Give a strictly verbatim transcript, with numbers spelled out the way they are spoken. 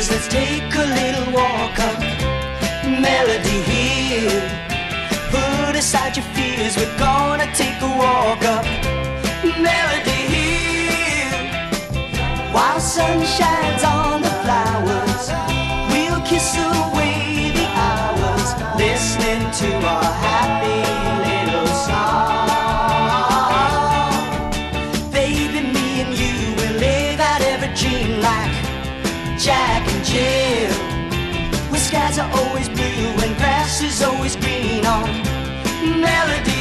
tears, let's take a little walk up Melody Hill. Put aside your fears, we're gonna take a walk up Melody Hill. While sun shines on the flowers, we'll kiss away the hours, listening to our happy little song. Baby, me and you will live out every dream like Jack and Jill, where skies are always blue and grass is always green on Melody